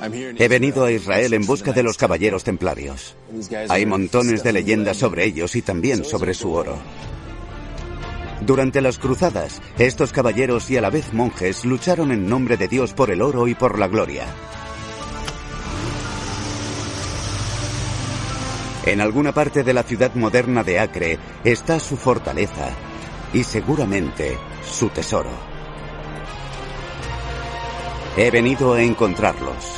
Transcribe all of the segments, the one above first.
He venido a Israel en busca de los caballeros templarios. Hay montones de leyendas sobre ellos y también sobre su oro. Durante las cruzadas, estos caballeros y a la vez monjes lucharon en nombre de Dios por el oro y por la gloria. En alguna parte de la ciudad moderna de Acre está su fortaleza y seguramente su tesoro. He venido a encontrarlos.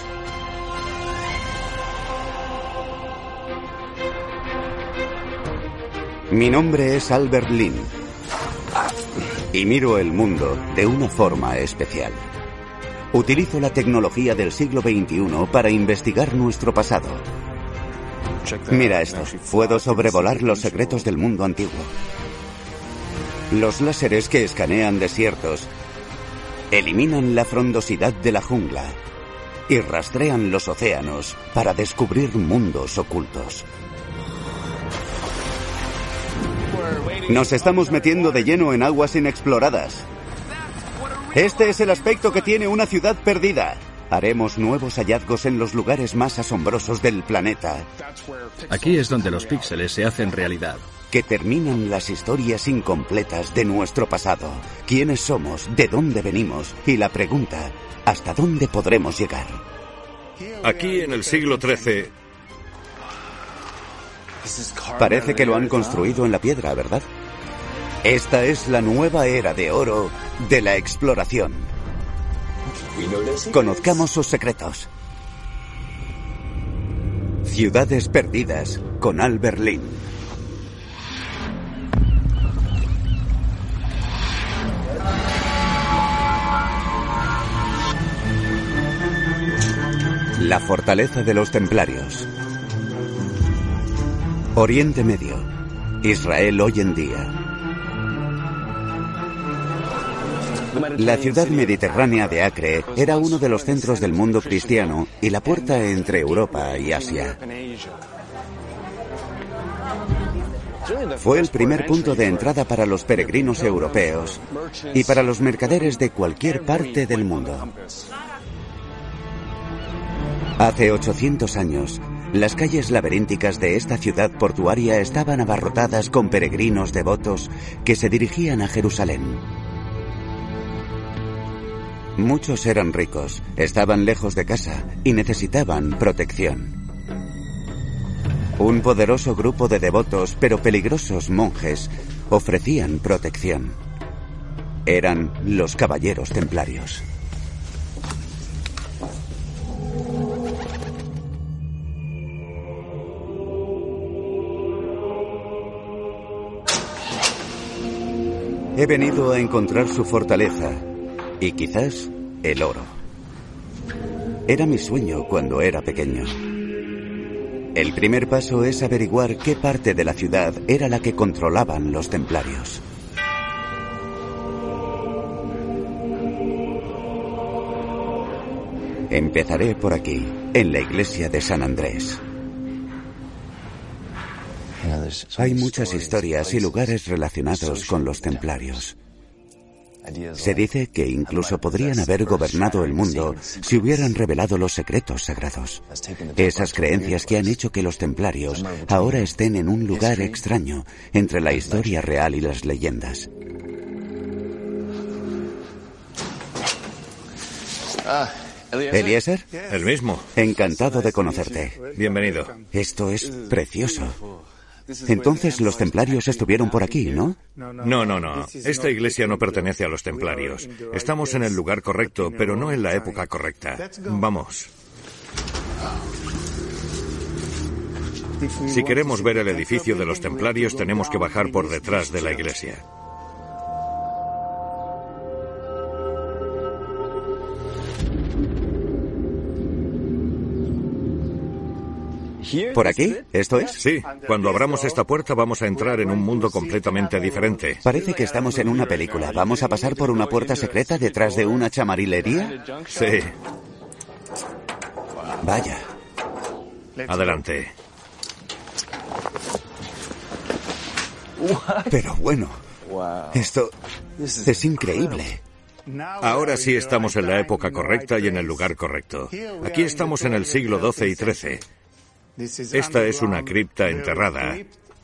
Mi nombre es Albert Lin y miro el mundo de una forma especial. Utilizo la tecnología del siglo XXI para investigar nuestro pasado. Mira esto, puedo sobrevolar los secretos del mundo antiguo. Los láseres que escanean desiertos eliminan la frondosidad de la jungla y rastrean los océanos para descubrir mundos ocultos. Nos estamos metiendo de lleno en aguas inexploradas. Este es el aspecto que tiene una ciudad perdida. Haremos nuevos hallazgos en los lugares más asombrosos del planeta. Aquí es donde los píxeles se hacen realidad. Que terminan las historias incompletas de nuestro pasado. ¿Quiénes somos? ¿De dónde venimos? Y la pregunta, ¿hasta dónde podremos llegar? Aquí en el siglo XIII... Parece que lo han construido en la piedra, ¿verdad? Esta es la nueva era de oro de la exploración. Conozcamos sus secretos. Ciudades perdidas con Albert Lin. La fortaleza de los templarios. Oriente Medio. Israel hoy en día. La ciudad mediterránea de Acre era uno de los centros del mundo cristiano y la puerta entre Europa y Asia. Fue el primer punto de entrada para los peregrinos europeos y para los mercaderes de cualquier parte del mundo. Hace 800 años, las calles laberínticas de esta ciudad portuaria estaban abarrotadas con peregrinos devotos que se dirigían a Jerusalén. Muchos eran ricos, estaban lejos de casa y necesitaban protección. Un poderoso grupo de devotos, pero peligrosos monjes, ofrecían protección. Eran los caballeros templarios. He venido a encontrar su fortaleza y quizás el oro. Era mi sueño cuando era pequeño. El primer paso es averiguar qué parte de la ciudad era la que controlaban los templarios. Empezaré por aquí, en la iglesia de San Andrés. Hay muchas historias y lugares relacionados con los templarios. Se dice que incluso podrían haber gobernado el mundo si hubieran revelado los secretos sagrados. Esas creencias que han hecho que los templarios ahora estén en un lugar extraño entre la historia real y las leyendas. ¿Eliezer? El mismo. Encantado de conocerte. Bienvenido. Esto es precioso. Entonces los templarios estuvieron por aquí, ¿no? No. Esta iglesia no pertenece a los templarios. Estamos en el lugar correcto, pero no en la época correcta. Vamos. Si queremos ver el edificio de los templarios, tenemos que bajar por detrás de la iglesia. ¿Por aquí? ¿Esto es? Sí, cuando abramos esta puerta vamos a entrar en un mundo completamente diferente. Parece que estamos en una película. ¿Vamos a pasar por una puerta secreta detrás de una chamarilería? Sí. Vaya. Adelante. Pero bueno, esto es increíble. Ahora sí estamos en la época correcta y en el lugar correcto. Aquí estamos en el siglo XII y XIII. Esta es una cripta enterrada.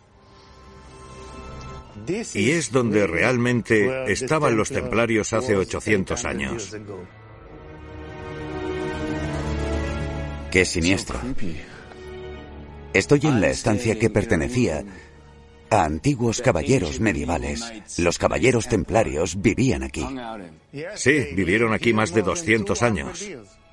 Y es donde realmente estaban los templarios hace 800 años. ¡Qué siniestro! Estoy en la estancia que pertenecía a antiguos caballeros medievales. Los caballeros templarios vivían aquí. Sí, vivieron aquí más de 200 años.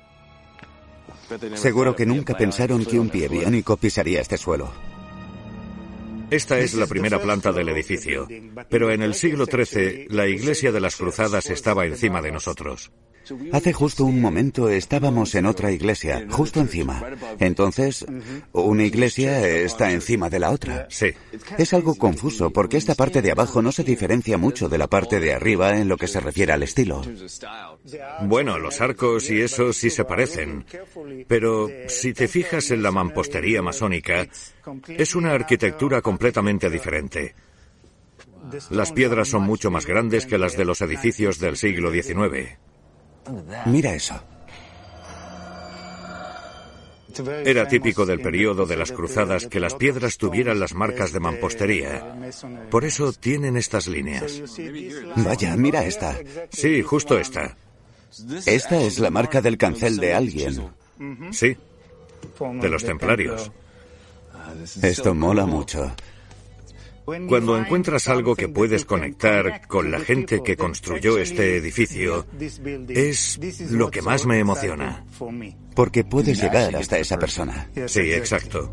Seguro que nunca pensaron que un pie biónico pisaría este suelo. Esta es la primera planta del edificio, pero en el siglo XIII la iglesia de las Cruzadas estaba encima de nosotros. Hace justo un momento estábamos en otra iglesia, justo encima. Entonces, ¿una iglesia está encima de la otra? Sí. Es algo confuso porque esta parte de abajo no se diferencia mucho de la parte de arriba en lo que se refiere al estilo. Bueno, los arcos y eso sí se parecen, pero si te fijas en la mampostería masónica, es una arquitectura completamente diferente. Las piedras son mucho más grandes que las de los edificios del siglo XIX. Mira eso. Era típico del período de las Cruzadas que las piedras tuvieran las marcas de mampostería. Por eso tienen estas líneas. Vaya, mira esta. Sí, justo esta. Esta es la marca del cancel de alguien. Sí, de los templarios. Esto mola mucho. Cuando encuentras algo que puedes conectar con la gente que construyó este edificio, es lo que más me emociona. Porque puedes llegar hasta esa persona. Sí, exacto.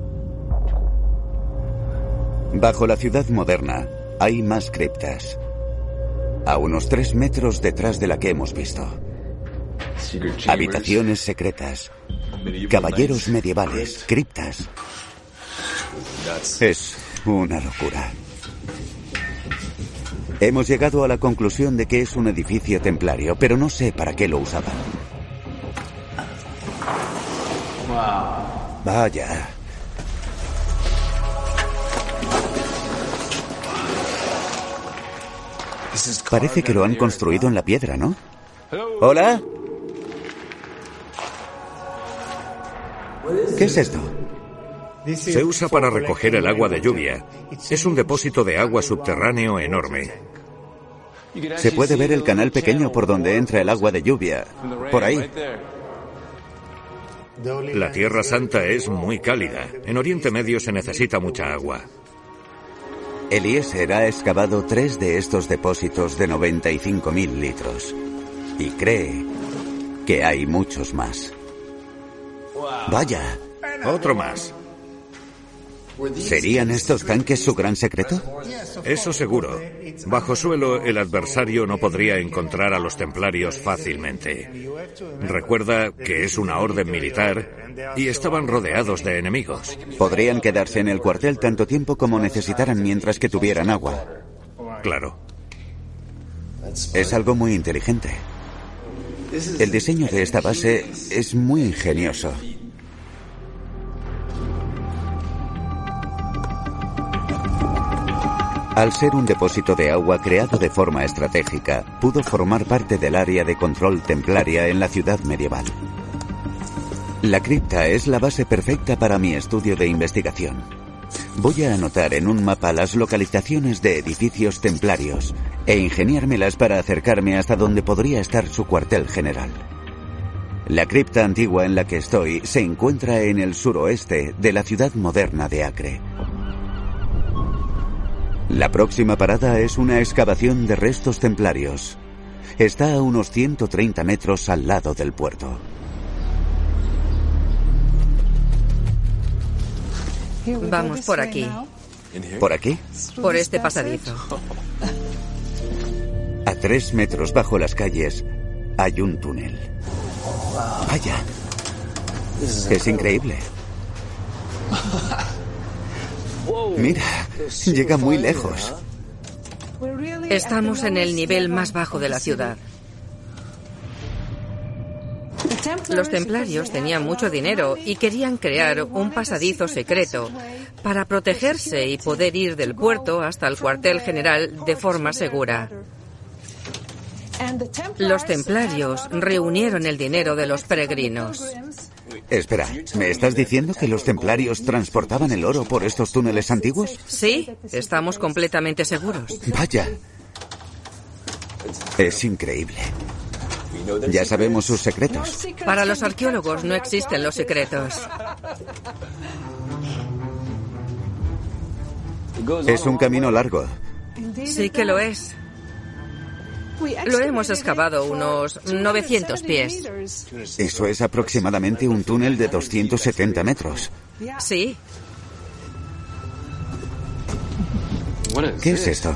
Bajo la ciudad moderna hay más criptas. A unos 3 metros detrás de la que hemos visto. Habitaciones secretas. Caballeros medievales. Criptas. Es una locura. Hemos llegado a la conclusión de que es un edificio templario, pero no sé para qué lo usaban. Vaya. Parece que lo han construido en la piedra, ¿no? ¿Hola? ¿Qué es esto? Se usa para recoger el agua de lluvia. Es un depósito de agua subterráneo enorme. Se puede ver el canal pequeño por donde entra el agua de lluvia. Por ahí. La Tierra Santa es muy cálida. En Oriente Medio se necesita mucha agua. Eliezer ha excavado 3 de estos depósitos de 95.000 litros. Y cree que hay muchos más. Vaya. Otro más. ¿Serían estos tanques su gran secreto? Eso seguro. Bajo suelo, el adversario no podría encontrar a los templarios fácilmente. Recuerda que es una orden militar y estaban rodeados de enemigos. Podrían quedarse en el cuartel tanto tiempo como necesitaran mientras que tuvieran agua. Claro. Es algo muy inteligente. El diseño de esta base es muy ingenioso. Al ser un depósito de agua creado de forma estratégica, pudo formar parte del área de control templaria en la ciudad medieval. La cripta es la base perfecta para mi estudio de investigación. Voy a anotar en un mapa las localizaciones de edificios templarios e ingeniármelas para acercarme hasta donde podría estar su cuartel general. La cripta antigua en la que estoy se encuentra en el suroeste de la ciudad moderna de Acre. La próxima parada es una excavación de restos templarios. Está a unos 130 metros al lado del puerto. Vamos por aquí. ¿Por aquí? Por este pasadizo. A 3 metros bajo las calles hay un túnel. Vaya. Es increíble. Mira, llega muy lejos. Estamos en el nivel más bajo de la ciudad. Los templarios tenían mucho dinero y querían crear un pasadizo secreto para protegerse y poder ir del puerto hasta el cuartel general de forma segura. Los templarios reunieron el dinero de los peregrinos. Espera, ¿me estás diciendo que los templarios transportaban el oro por estos túneles antiguos? Sí, estamos completamente seguros. Vaya. Es increíble. Ya sabemos sus secretos. Para los arqueólogos no existen los secretos. Es un camino largo. Sí que lo es. Lo hemos excavado unos 900 pies. Eso es aproximadamente un túnel de 270 metros. Sí. ¿Qué es esto?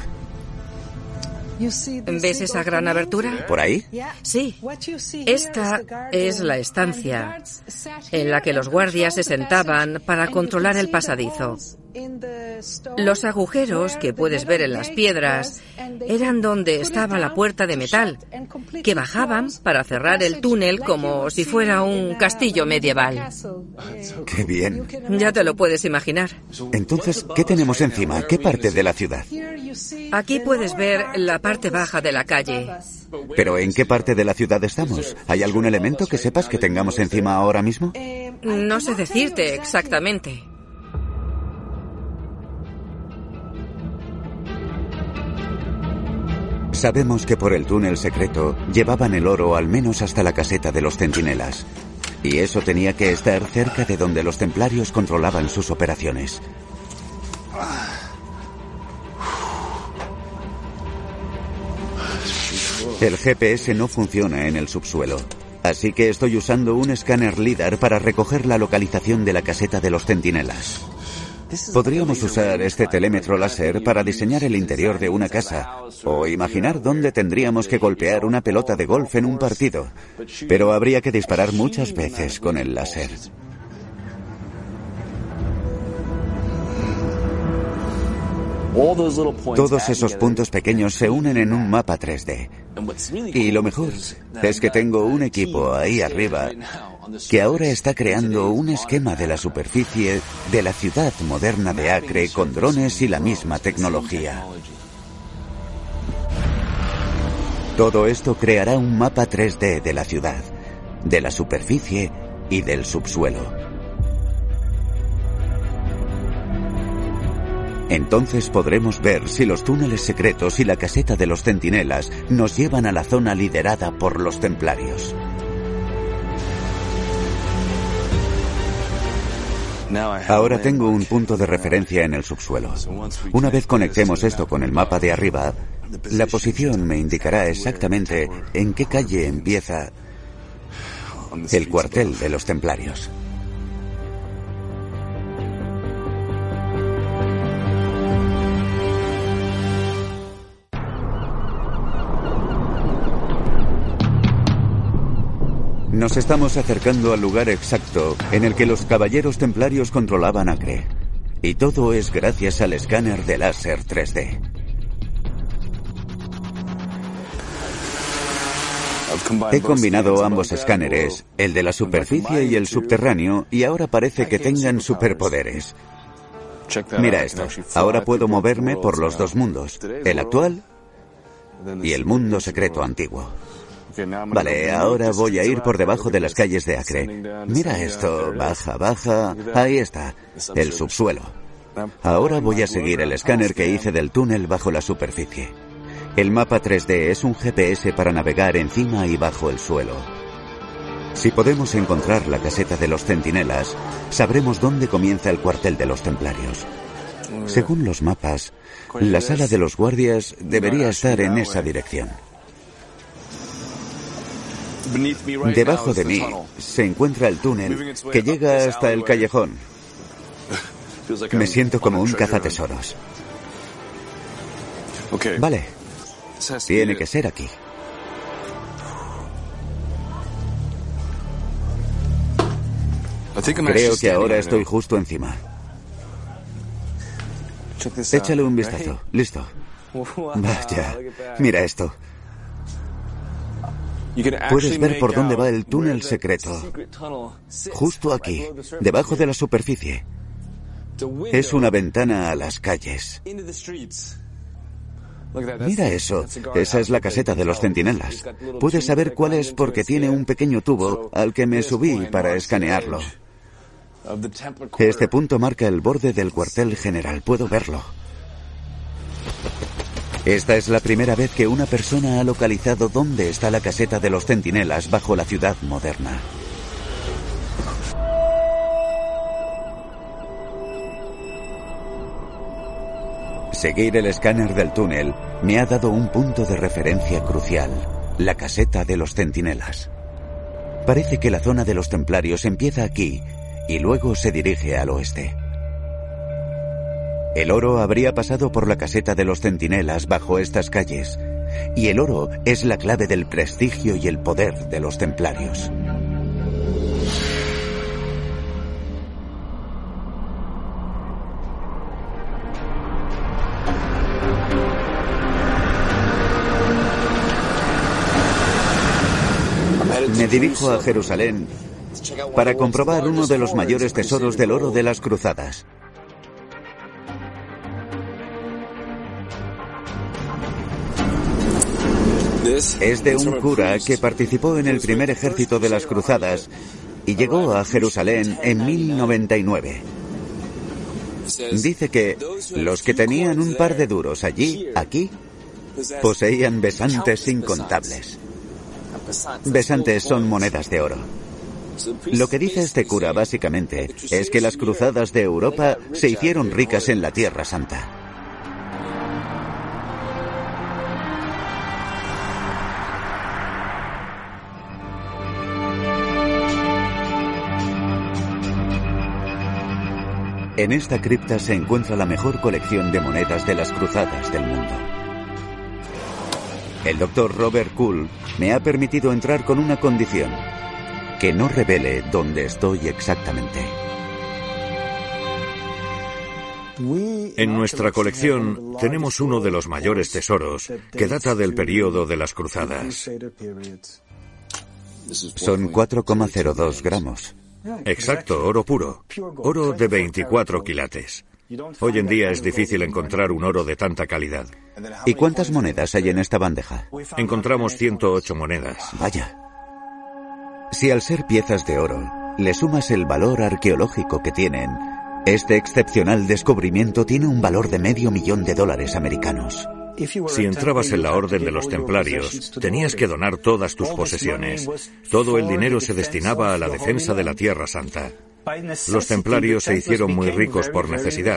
¿Ves esa gran abertura? ¿Por ahí? Sí. Esta es la estancia en la que los guardias se sentaban para controlar el pasadizo. Los agujeros que puedes ver en las piedras eran donde estaba la puerta de metal, que bajaban para cerrar el túnel como si fuera un castillo medieval. ¡Qué bien! Ya te lo puedes imaginar. Entonces, ¿qué tenemos encima? ¿Qué parte de la ciudad? Aquí puedes ver la parte baja de la calle. ¿Pero en qué parte de la ciudad estamos? ¿Hay algún elemento que sepas que tengamos encima ahora mismo? No sé decirte exactamente. Sabemos que por el túnel secreto llevaban el oro al menos hasta la caseta de los centinelas. Y eso tenía que estar cerca de donde los templarios controlaban sus operaciones. El GPS no funciona en el subsuelo, así que estoy usando un escáner LIDAR para recoger la localización de la caseta de los centinelas. Podríamos usar este telémetro láser para diseñar el interior de una casa o imaginar dónde tendríamos que golpear una pelota de golf en un partido, pero habría que disparar muchas veces con el láser. Todos esos puntos pequeños se unen en un mapa 3D. Y lo mejor es que tengo un equipo ahí arriba que ahora está creando un esquema de la superficie de la ciudad moderna de Acre con drones y la misma tecnología. Todo esto creará un mapa 3D de la ciudad, de la superficie y del subsuelo. Entonces podremos ver si los túneles secretos y la caseta de los centinelas nos llevan a la zona liderada por los templarios. Ahora tengo un punto de referencia en el subsuelo. Una vez conectemos esto con el mapa de arriba, la posición me indicará exactamente en qué calle empieza el cuartel de los templarios. Nos estamos acercando al lugar exacto en el que los caballeros templarios controlaban Acre. Y todo es gracias al escáner de láser 3D. He combinado ambos escáneres, el de la superficie y el subterráneo, y ahora parece que tengan superpoderes. Mira esto, ahora puedo moverme por los dos mundos, el actual y el mundo secreto antiguo. Vale, ahora voy a ir por debajo de las calles de Acre. Mira esto, baja, baja, ahí está, el subsuelo. Ahora voy a seguir el escáner que hice del túnel bajo la superficie. El mapa 3D es un GPS para navegar encima y bajo el suelo. Si podemos encontrar la caseta de los centinelas, sabremos dónde comienza el cuartel de los templarios. Según los mapas, la sala de los guardias debería estar en esa dirección. Debajo de mí se encuentra el túnel que llega hasta el callejón. Me siento como un cazatesoros. Vale, tiene que ser aquí. Creo que ahora estoy justo encima. Échale un vistazo. Listo. Vaya, mira esto. Puedes ver por dónde va el túnel secreto. Justo aquí, debajo de la superficie. Es una ventana a las calles. Mira eso, esa es la caseta de los centinelas. Puedes saber cuál es porque tiene un pequeño tubo al que me subí para escanearlo. Este punto marca el borde del cuartel general, puedo verlo. Esta es la primera vez que una persona ha localizado dónde está la caseta de los centinelas bajo la ciudad moderna. Seguir el escáner del túnel me ha dado un punto de referencia crucial, la caseta de los centinelas. Parece que la zona de los templarios empieza aquí y luego se dirige al oeste. El oro habría pasado por la caseta de los centinelas bajo estas calles, y el oro es la clave del prestigio y el poder de los templarios. Me dirijo a Jerusalén para comprobar uno de los mayores tesoros del oro de las cruzadas. Es de un cura que participó en el primer ejército de las cruzadas y llegó a Jerusalén en 1099. Dice que los que tenían un par de duros aquí, poseían besantes incontables. Besantes son monedas de oro. Lo que dice este cura básicamente es que las cruzadas de Europa se hicieron ricas en la Tierra Santa. En esta cripta se encuentra la mejor colección de monedas de las cruzadas del mundo. El Dr. Robert Kuhl me ha permitido entrar con una condición: que no revele dónde estoy exactamente. En nuestra colección tenemos uno de los mayores tesoros que data del período de las cruzadas. Son 4,02 gramos. Exacto, oro puro. Oro de 24 quilates. Hoy en día es difícil encontrar un oro de tanta calidad. ¿Y cuántas monedas hay en esta bandeja? Encontramos 108 monedas. Vaya. Si al ser piezas de oro le sumas el valor arqueológico que tienen, este excepcional descubrimiento tiene un valor de $500,000 americanos. Si entrabas en la Orden de los Templarios, tenías que donar todas tus posesiones. Todo el dinero se destinaba a la defensa de la Tierra Santa. Los templarios se hicieron muy ricos por necesidad.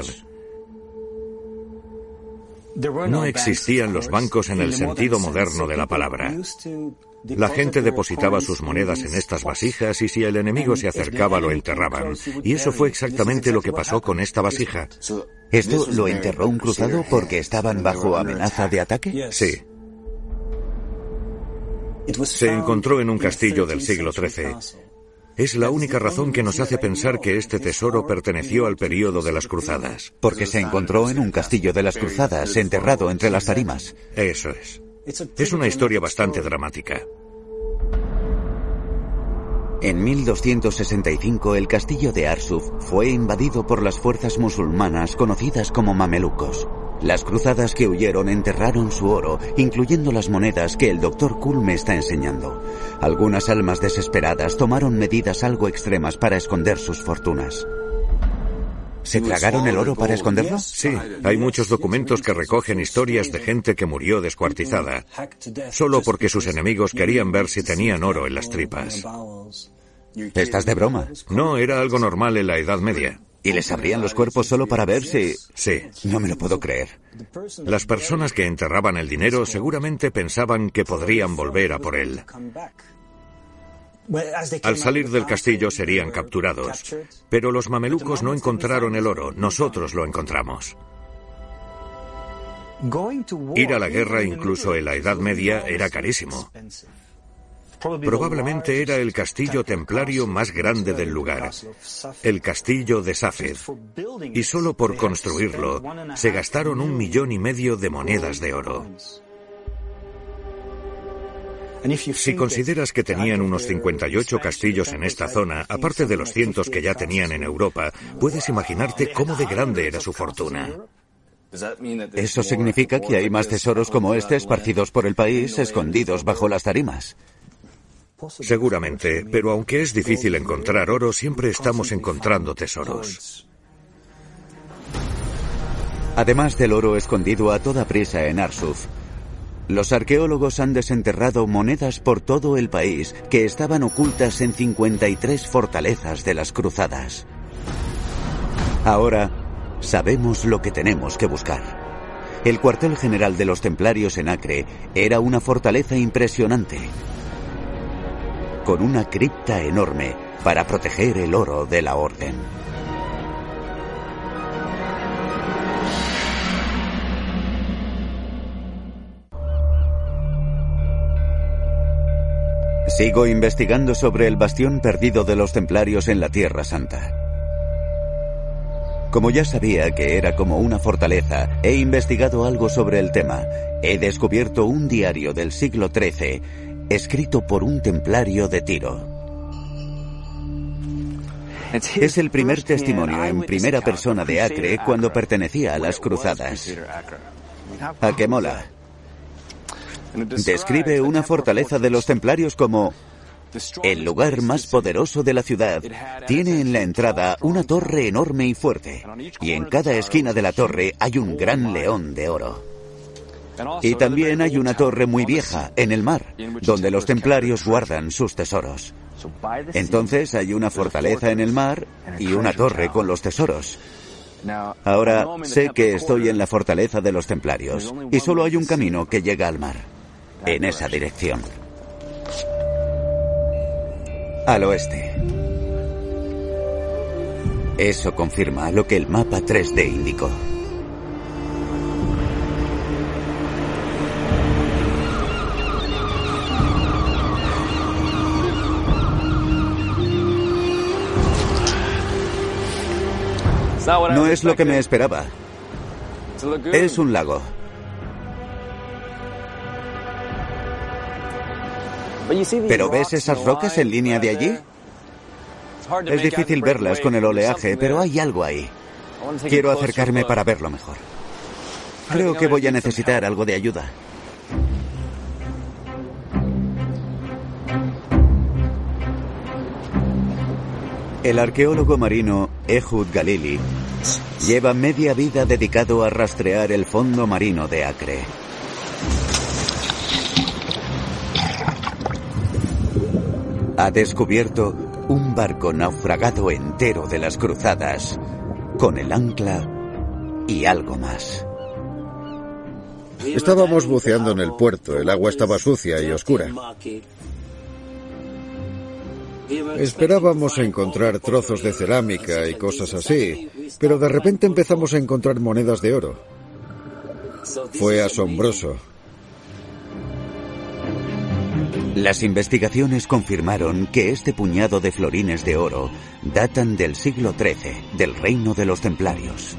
No existían los bancos en el sentido moderno de la palabra. La gente depositaba sus monedas en estas vasijas y si el enemigo se acercaba lo enterraban. Y eso fue exactamente lo que pasó con esta vasija. ¿Esto lo enterró un cruzado porque estaban bajo amenaza de ataque? Sí. Se encontró en un castillo del siglo XIII. Es la única razón que nos hace pensar que este tesoro perteneció al período de las cruzadas. Porque se encontró en un castillo de las cruzadas, enterrado entre las tarimas. Eso es. Es una historia bastante dramática. En 1265 el castillo de Arsuf fue invadido por las fuerzas musulmanas conocidas como mamelucos. Las cruzadas que huyeron enterraron su oro, incluyendo las monedas que el Dr. Kuhl me está enseñando. Algunas almas desesperadas tomaron medidas algo extremas para esconder sus fortunas. ¿Se tragaron el oro para esconderlo? Sí, hay muchos documentos que recogen historias de gente que murió descuartizada, solo porque sus enemigos querían ver si tenían oro en las tripas. ¿Estás de broma? No, era algo normal en la Edad Media. ¿Y les abrían los cuerpos solo para ver si...? Sí. No me lo puedo creer. Las personas que enterraban el dinero seguramente pensaban que podrían volver a por él. Al salir del castillo serían capturados, pero los mamelucos no encontraron el oro, nosotros lo encontramos. Ir a la guerra, incluso en la Edad Media, era carísimo. Probablemente era el castillo templario más grande del lugar, el castillo de Safed, y solo por construirlo se gastaron 1,5 millones de monedas de oro. Si consideras que tenían unos 58 castillos en esta zona, aparte de los cientos que ya tenían en Europa, puedes imaginarte cómo de grande era su fortuna. ¿Eso significa que hay más tesoros como este esparcidos por el país, escondidos bajo las tarimas? Seguramente, pero aunque es difícil encontrar oro, siempre estamos encontrando tesoros. Además del oro escondido a toda prisa en Arsuf, los arqueólogos han desenterrado monedas por todo el país que estaban ocultas en 53 fortalezas de las cruzadas. Ahora sabemos lo que tenemos que buscar. El cuartel general de los templarios en Acre era una fortaleza impresionante, con una cripta enorme para proteger el oro de la orden. Sigo investigando sobre el bastión perdido de los templarios en la Tierra Santa. Como ya sabía que era como una fortaleza, he investigado algo sobre el tema. He descubierto un diario del siglo XIII, escrito por un templario de Tiro. Es el primer testimonio en primera persona de Acre cuando pertenecía a las cruzadas. ¿A qué mola? Describe una fortaleza de los templarios como el lugar más poderoso de la ciudad. Tiene en la entrada una torre enorme y fuerte, y en cada esquina de la torre hay un gran león de oro. Y también hay una torre muy vieja en el mar, donde los templarios guardan sus tesoros. Entonces hay una fortaleza en el mar y una torre con los tesoros. Ahora sé que estoy en la fortaleza de los templarios, y solo hay un camino que llega al mar, en esa dirección. Al oeste. Eso confirma lo que el mapa 3D indicó. No es lo que me esperaba. Es un lago. ¿Pero ves esas rocas en línea de allí? Es difícil verlas con el oleaje, pero hay algo ahí. Quiero acercarme para verlo mejor. Creo que voy a necesitar algo de ayuda. El arqueólogo marino Ehud Galili lleva media vida dedicado a rastrear el fondo marino de Acre. Ha descubierto un barco naufragado entero de las cruzadas, con el ancla y algo más. Estábamos buceando en el puerto, el agua estaba sucia y oscura. Esperábamos encontrar trozos de cerámica y cosas así, pero de repente empezamos a encontrar monedas de oro. Fue asombroso. Las investigaciones confirmaron que este puñado de florines de oro datan del siglo XIII, del reino de los templarios.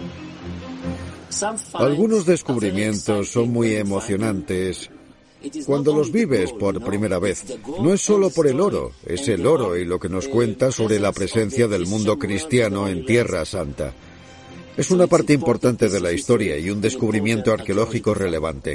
Algunos descubrimientos son muy emocionantes cuando los vives por primera vez. No es solo por el oro, es el oro y lo que nos cuenta sobre la presencia del mundo cristiano en Tierra Santa. Es una parte importante de la historia y un descubrimiento arqueológico relevante.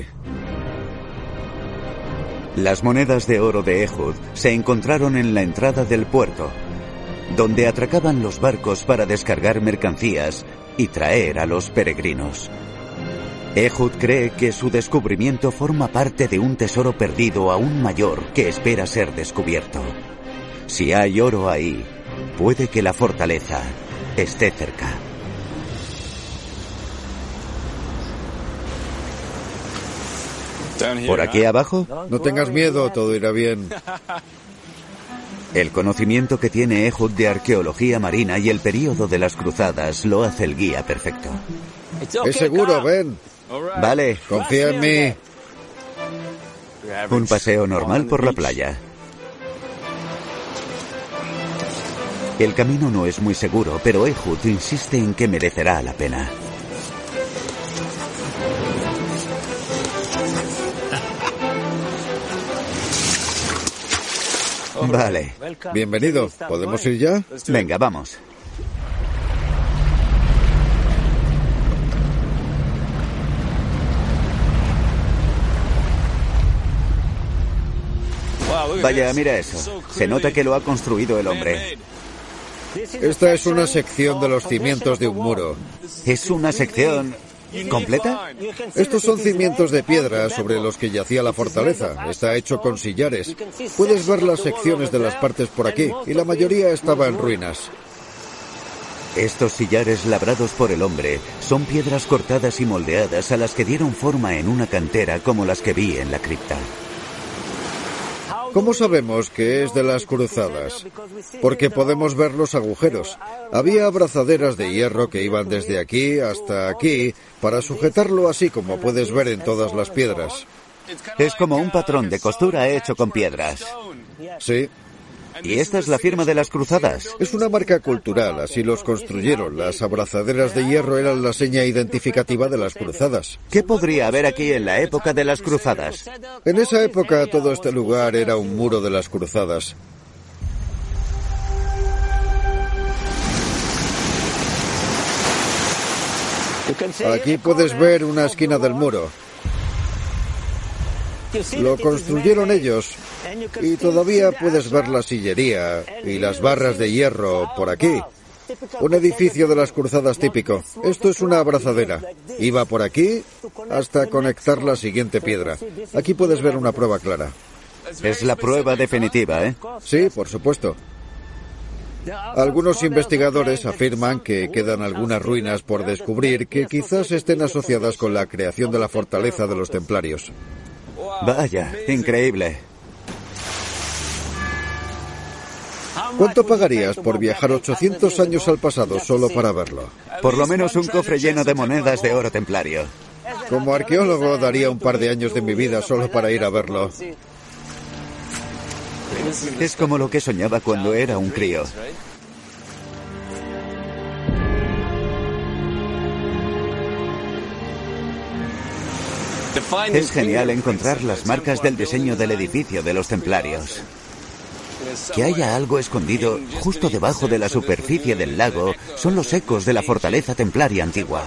Las monedas de oro de Ehud se encontraron en la entrada del puerto, donde atracaban los barcos para descargar mercancías y traer a los peregrinos. Ehud cree que su descubrimiento forma parte de un tesoro perdido aún mayor que espera ser descubierto. Si hay oro ahí, puede que la fortaleza esté cerca. ¿Por aquí abajo? No tengas miedo, todo irá bien. El conocimiento que tiene Ehud de arqueología marina y el período de las cruzadas lo hace el guía perfecto. Es seguro, ven. Vale. Confía en mí. Un paseo normal por la playa. El camino no es muy seguro, pero Ehud insiste en que merecerá la pena. Vale. Bienvenido. ¿Podemos ir ya? Venga, vamos. Vaya, mira eso. Se nota que lo ha construido el hombre. Esta es una sección de los cimientos de un muro. ¿Es una sección completa? Estos son cimientos de piedra sobre los que yacía la fortaleza. Está hecho con sillares. Puedes ver las secciones de las partes por aquí, y la mayoría estaba en ruinas. Estos sillares labrados por el hombre son piedras cortadas y moldeadas a las que dieron forma en una cantera como las que vi en la cripta. ¿Cómo sabemos que es de las cruzadas? Porque podemos ver los agujeros. Había abrazaderas de hierro que iban desde aquí hasta aquí para sujetarlo, así como puedes ver en todas las piedras. Es como un patrón de costura hecho con piedras. Sí. ¿Y esta es la firma de las cruzadas? Es una marca cultural, así los construyeron. Las abrazaderas de hierro eran la seña identificativa de las cruzadas. ¿Qué podría haber aquí en la época de las cruzadas? En esa época todo este lugar era un muro de las cruzadas. Aquí puedes ver una esquina del muro. Lo construyeron ellos y todavía puedes ver la sillería y las barras de hierro por aquí. Un edificio de las cruzadas típico. Esto es una abrazadera. Iba por aquí hasta conectar la siguiente piedra. Aquí puedes ver una prueba clara. Es la prueba definitiva, ¿eh? Sí, por supuesto. Algunos investigadores afirman que quedan algunas ruinas por descubrir que quizás estén asociadas con la creación de la fortaleza de los templarios. Vaya, increíble. ¿Cuánto pagarías por viajar 800 años al pasado solo para verlo? Por lo menos un cofre lleno de monedas de oro templario. Como arqueólogo daría un par de años de mi vida solo para ir a verlo. Es como lo que soñaba cuando era un crío. Es genial encontrar las marcas del diseño del edificio de los templarios. Que haya algo escondido justo debajo de la superficie del lago son los ecos de la fortaleza templaria antigua.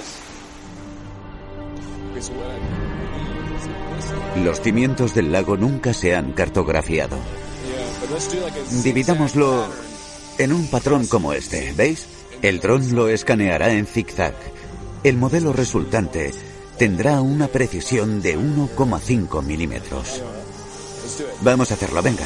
Los cimientos del lago nunca se han cartografiado. Dividámoslo en un patrón como este, ¿veis? El dron lo escaneará en zigzag. El modelo resultante tendrá una precisión de 1,5 milímetros. Vamos a hacerlo, venga.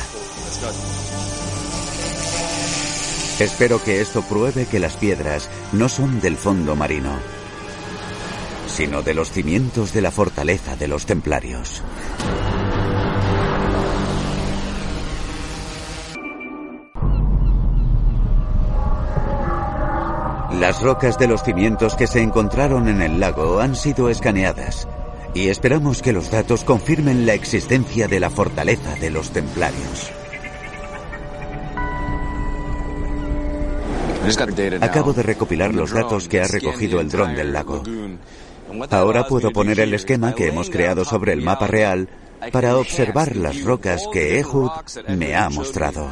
Espero que esto pruebe que las piedras no son del fondo marino, sino de los cimientos de la fortaleza de los templarios. Las rocas de los cimientos que se encontraron en el lago han sido escaneadas y esperamos que los datos confirmen la existencia de la fortaleza de los templarios. Acabo de recopilar los datos que ha recogido el dron del lago. Ahora puedo poner el esquema que hemos creado sobre el mapa real para observar las rocas que Ehud me ha mostrado.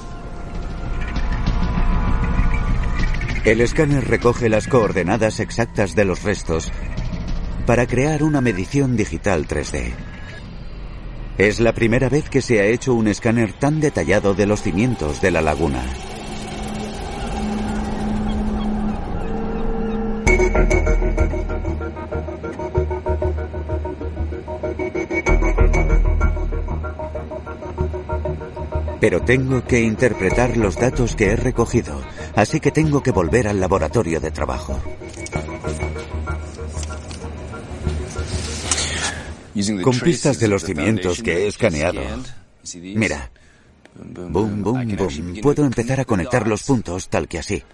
El escáner recoge las coordenadas exactas de los restos para crear una medición digital 3D. Es la primera vez que se ha hecho un escáner tan detallado de los cimientos de la laguna. Pero tengo que interpretar los datos que he recogido, así que tengo que volver al laboratorio de trabajo. Con pistas de los cimientos que he escaneado. Mira. Boom, boom, boom. Puedo empezar a conectar los puntos tal que así.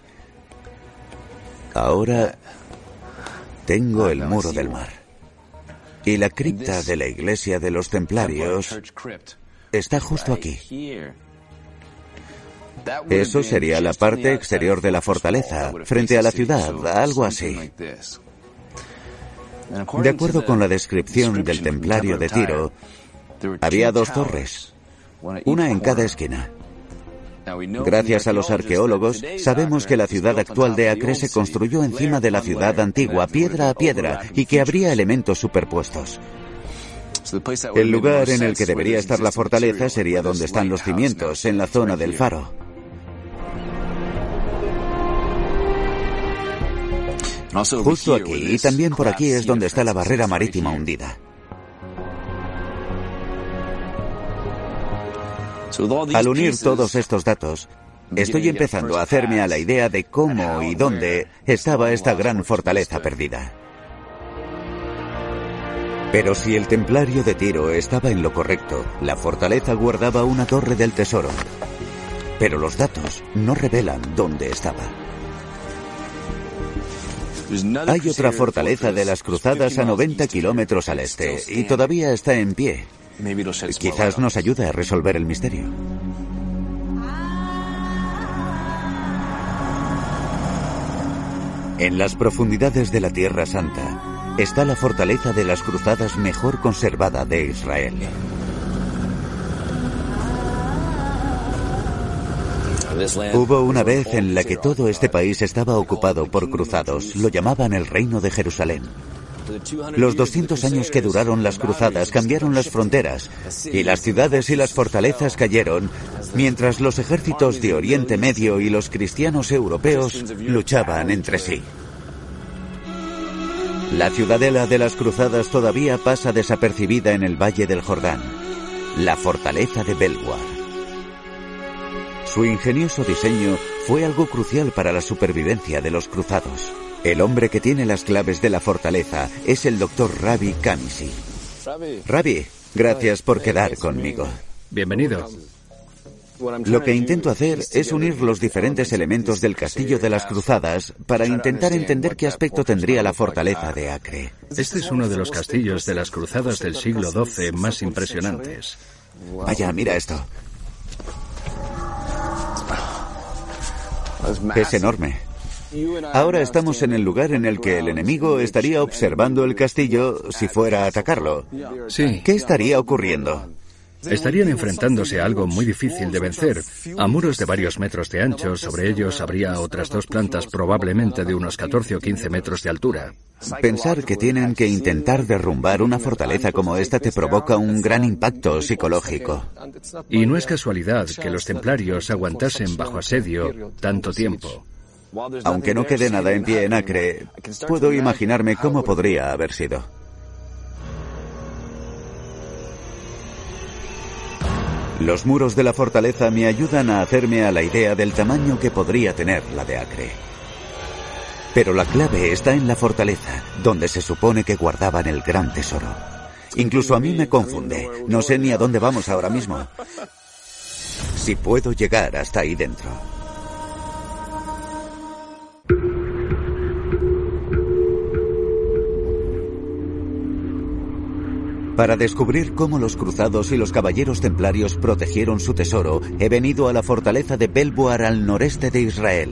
Ahora tengo el muro del mar. Y la cripta de la iglesia de los templarios está justo aquí. Eso sería la parte exterior de la fortaleza, frente a la ciudad, algo así. De acuerdo con la descripción del templario de Tiro, había 2 torres, una en cada esquina. Gracias a los arqueólogos, sabemos que la ciudad actual de Acre se construyó encima de la ciudad antigua, piedra a piedra, y que habría elementos superpuestos. El lugar en el que debería estar la fortaleza sería donde están los cimientos, en la zona del faro. Justo aquí, y también por aquí es donde está la barrera marítima hundida. Al unir todos estos datos, estoy empezando a hacerme a la idea de cómo y dónde estaba esta gran fortaleza perdida. Pero si el templario de Tiro estaba en lo correcto, la fortaleza guardaba una torre del tesoro. Pero los datos no revelan dónde estaba. Hay otra fortaleza de las Cruzadas a 90 kilómetros al este y todavía está en pie. Quizás nos ayude a resolver el misterio. En las profundidades de la Tierra Santa está la fortaleza de las Cruzadas mejor conservada de Israel. Hubo una vez en la que todo este país estaba ocupado por cruzados. Lo llamaban el Reino de Jerusalén. Los 200 años que duraron las cruzadas cambiaron las fronteras y las ciudades y las fortalezas cayeron mientras los ejércitos de Oriente Medio y los cristianos europeos luchaban entre sí. La ciudadela de las cruzadas todavía pasa desapercibida en el Valle del Jordán, la fortaleza de Belwar. Su ingenioso diseño fue algo crucial para la supervivencia de los cruzados. El hombre que tiene las claves de la fortaleza es el Dr. Rabbi Kamisi. Rabbi, gracias por quedar conmigo. Bienvenido. Lo que intento hacer es unir los diferentes elementos del castillo de las cruzadas para intentar entender qué aspecto tendría la fortaleza de Acre. Este es uno de los castillos de las cruzadas del siglo XII más impresionantes. Vaya, mira esto. Es enorme. Ahora estamos en el lugar en el que el enemigo estaría observando el castillo si fuera a atacarlo. Sí. ¿Qué estaría ocurriendo? Estarían enfrentándose a algo muy difícil de vencer, a muros de varios metros de ancho. Sobre ellos habría otras dos plantas probablemente de unos 14 o 15 metros de altura. Pensar que tienen que intentar derrumbar una fortaleza como esta te provoca un gran impacto psicológico. Y no es casualidad que los templarios aguantasen bajo asedio tanto tiempo. Aunque no quede nada en pie en Acre, puedo imaginarme cómo podría haber sido. Los muros de la fortaleza me ayudan a hacerme a la idea del tamaño que podría tener la de Acre. Pero la clave está en la fortaleza, donde se supone que guardaban el gran tesoro. Incluso a mí me confunde. No sé ni a dónde vamos ahora mismo. Si puedo llegar hasta ahí dentro. Para descubrir cómo los cruzados y los caballeros templarios protegieron su tesoro, he venido a la fortaleza de Belwar al noreste de Israel.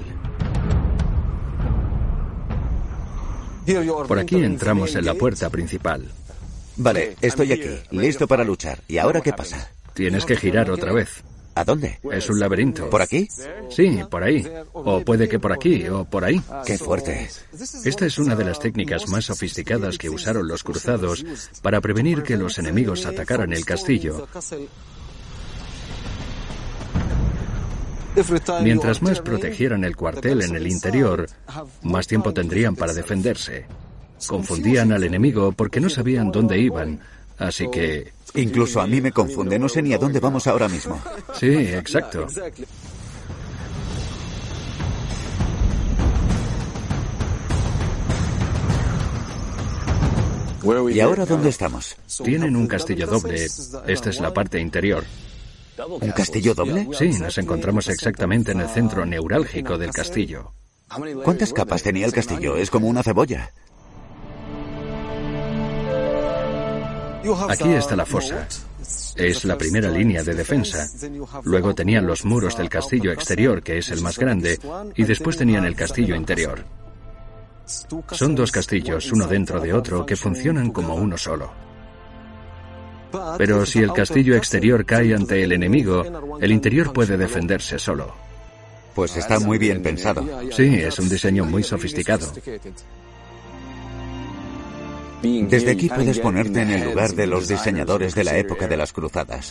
Por aquí entramos en la puerta principal. Vale, estoy aquí, listo para luchar. ¿Y ahora qué pasa? Tienes que girar otra vez. ¿A dónde? Es un laberinto. ¿Por aquí? Sí, por ahí. O puede que por aquí, o por ahí. ¡Qué fuerte! Esta es una de las técnicas más sofisticadas que usaron los cruzados para prevenir que los enemigos atacaran el castillo. Mientras más protegieran el cuartel en el interior, más tiempo tendrían para defenderse. Confundían al enemigo porque no sabían dónde iban, así que... Incluso a mí me confunde, no sé ni a dónde vamos ahora mismo. Sí, exacto. ¿Y ahora dónde estamos? Tienen un castillo doble. Esta es la parte interior. ¿Un castillo doble? Sí, nos encontramos exactamente en el centro neurálgico del castillo. ¿Cuántas capas tenía el castillo? Es como una cebolla. Aquí está la fosa. Es la primera línea de defensa. Luego tenían los muros del castillo exterior, que es el más grande, y después tenían el castillo interior. Son dos castillos, uno dentro de otro, que funcionan como uno solo. Pero si el castillo exterior cae ante el enemigo, el interior puede defenderse solo. Pues está muy bien pensado. Sí, es un diseño muy sofisticado. Desde aquí puedes ponerte en el lugar de los diseñadores de la época de las cruzadas.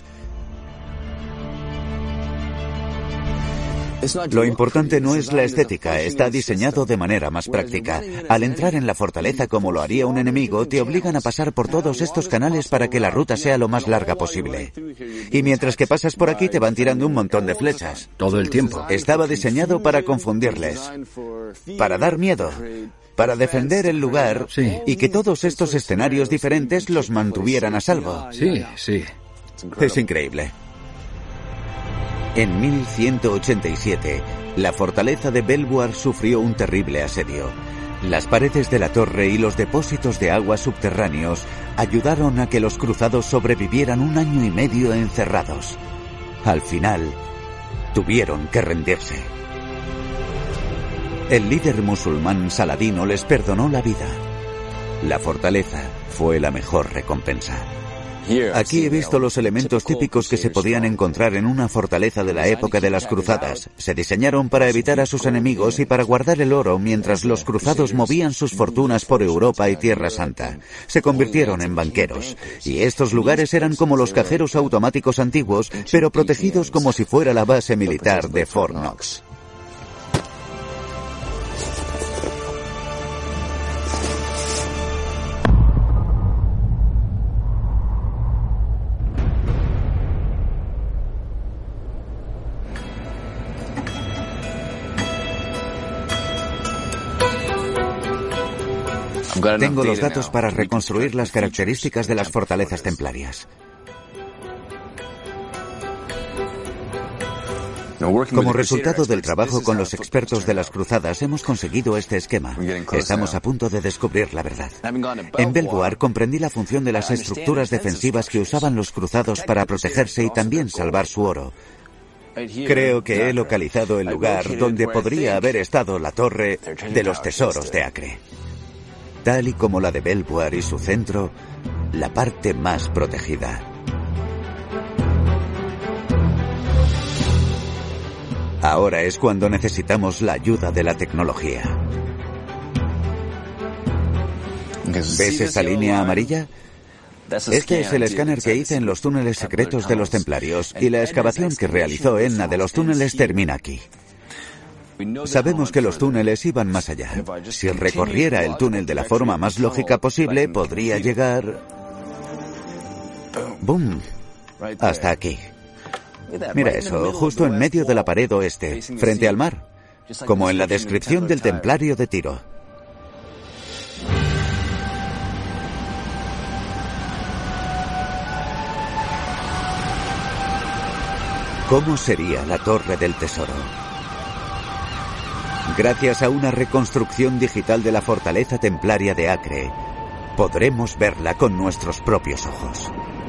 Lo importante no es la estética, está diseñado de manera más práctica. Al entrar en la fortaleza como lo haría un enemigo, te obligan a pasar por todos estos canales para que la ruta sea lo más larga posible. Y mientras que pasas por aquí te van tirando un montón de flechas. Todo el tiempo. Estaba diseñado para confundirles, para dar miedo, para defender el lugar y que todos estos escenarios diferentes los mantuvieran a salvo. Sí, sí. Es increíble. En 1187, la fortaleza de Belvoir sufrió un terrible asedio. Las paredes de la torre y los depósitos de agua subterráneos ayudaron a que los cruzados sobrevivieran 1 año y medio encerrados. Al final, tuvieron que rendirse. El líder musulmán Saladino les perdonó la vida. La fortaleza fue la mejor recompensa. Aquí he visto los elementos típicos que se podían encontrar en una fortaleza de la época de las cruzadas. Se diseñaron para evitar a sus enemigos y para guardar el oro mientras los cruzados movían sus fortunas por Europa y Tierra Santa. Se convirtieron en banqueros. Y estos lugares eran como los cajeros automáticos antiguos, pero protegidos como si fuera la base militar de Fort Knox. Tengo los datos para reconstruir las características de las fortalezas templarias. Como resultado del trabajo con los expertos de las cruzadas, hemos conseguido este esquema. Estamos a punto de descubrir la verdad. En Belvoir comprendí la función de las estructuras defensivas que usaban los cruzados para protegerse y también salvar su oro. Creo que he localizado el lugar donde podría haber estado la torre de los tesoros de Acre. Tal y como la de Belvoir y su centro, la parte más protegida. Ahora es cuando necesitamos la ayuda de la tecnología. ¿Ves esa línea amarilla? Este es el escáner que hice en los túneles secretos de los templarios y la excavación que realizó Enna de los túneles termina aquí. Sabemos que los túneles iban más allá. Si recorriera el túnel de la forma más lógica posible, podría llegar... ¡Bum! Hasta aquí. Mira eso, justo en medio de la pared oeste, frente al mar, como en la descripción del Templario de Tiro. ¿Cómo sería la Torre del Tesoro? Gracias a una reconstrucción digital de la fortaleza templaria de Acre, podremos verla con nuestros propios ojos.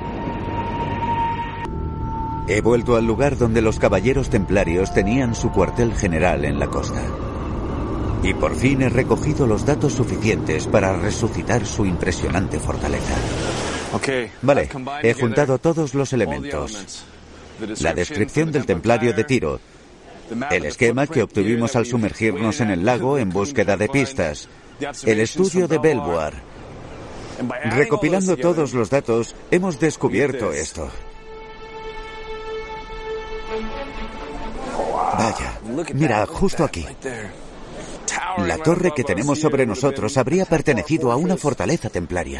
He vuelto al lugar donde los caballeros templarios tenían su cuartel general en la costa. Y por fin he recogido los datos suficientes para resucitar su impresionante fortaleza. Vale, he juntado todos los elementos. La descripción del Templario de Tiro, el esquema que obtuvimos al sumergirnos en el lago en búsqueda de pistas, el estudio de Belvoir. Recopilando todos los datos, hemos descubierto esto. Vaya, mira, justo aquí. La torre que tenemos sobre nosotros habría pertenecido a una fortaleza templaria.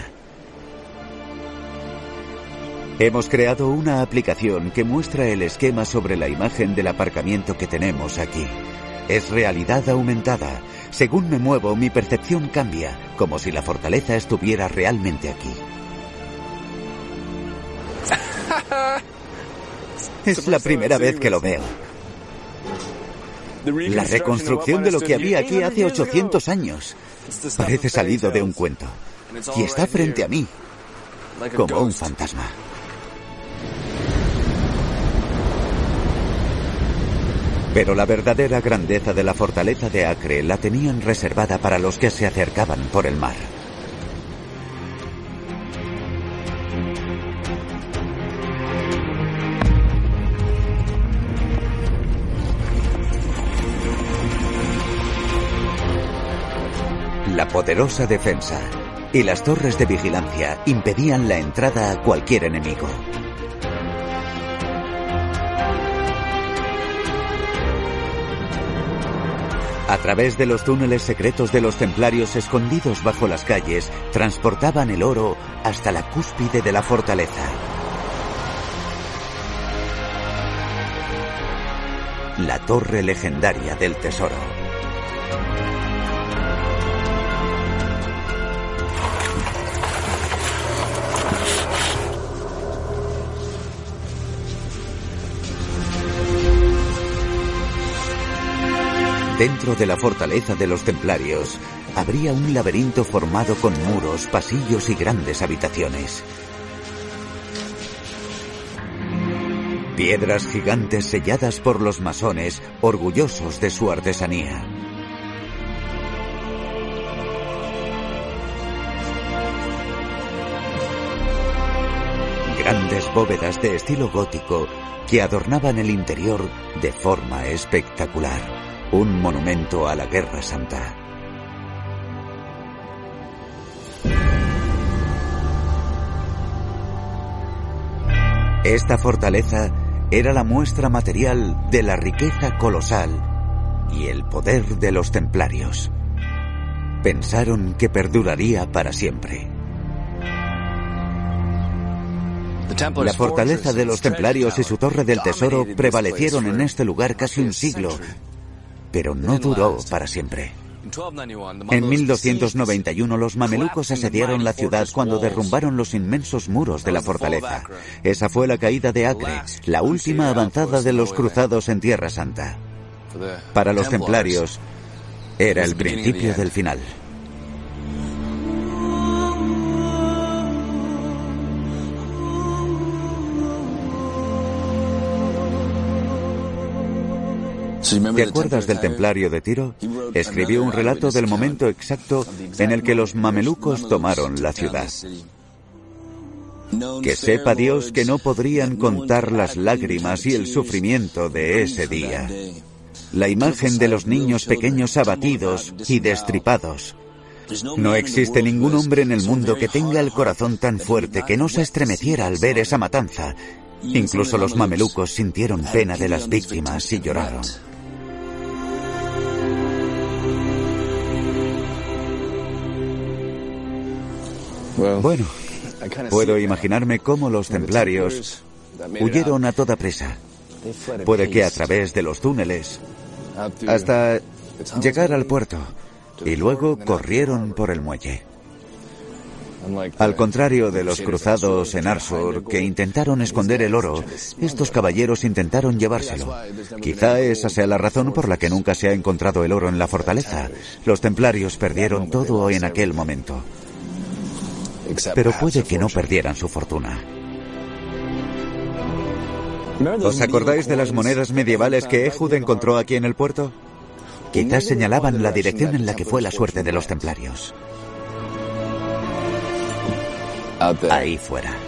Hemos creado una aplicación que muestra el esquema sobre la imagen del aparcamiento que tenemos aquí. Es realidad aumentada. Según me muevo, mi percepción cambia, como si la fortaleza estuviera realmente aquí. Es la primera vez que lo veo. La reconstrucción de lo que había aquí hace 800 años. Parece salido de un cuento. Y está frente a mí, como un fantasma. Pero la verdadera grandeza de la fortaleza de Acre la tenían reservada para los que se acercaban por el mar. La poderosa defensa y las torres de vigilancia impedían la entrada a cualquier enemigo. A través de los túneles secretos de los templarios escondidos bajo las calles, transportaban el oro hasta la cúspide de la fortaleza. La torre legendaria del tesoro. Dentro de la fortaleza de los templarios habría un laberinto formado con muros, pasillos y grandes habitaciones. Piedras gigantes selladas por los masones, orgullosos de su artesanía. Grandes bóvedas de estilo gótico que adornaban el interior de forma espectacular. Un monumento a la Guerra Santa. Esta fortaleza era la muestra material de la riqueza colosal y el poder de los templarios. Pensaron que perduraría para siempre. La fortaleza de los templarios y su torre del tesoro prevalecieron en este lugar casi un siglo, pero no duró para siempre. En 1291 los mamelucos asediaron la ciudad cuando derrumbaron los inmensos muros de la fortaleza. Esa fue la caída de Acre, la última avanzada de los cruzados en Tierra Santa. Para los templarios, era el principio del final. ¿Te acuerdas del templario de Tiro? Escribió un relato del momento exacto en el que los mamelucos tomaron la ciudad. Que sepa Dios que no podrían contar las lágrimas y el sufrimiento de ese día. La imagen de los niños pequeños abatidos y destripados. No existe ningún hombre en el mundo que tenga el corazón tan fuerte que no se estremeciera al ver esa matanza. Incluso los mamelucos sintieron pena de las víctimas y lloraron. Bueno, puedo imaginarme cómo los templarios huyeron a toda presa. Puede que a través de los túneles, hasta llegar al puerto, y luego corrieron por el muelle. Al contrario de los cruzados en Arsur que intentaron esconder el oro, estos caballeros intentaron llevárselo. Quizá esa sea la razón por la que nunca se ha encontrado el oro en la fortaleza. Los templarios perdieron todo en aquel momento. Pero puede que no perdieran su fortuna. ¿Os acordáis de las monedas medievales que Ehud encontró aquí en el puerto? Quizás señalaban la dirección en la que fue la suerte de los templarios. Ahí fuera.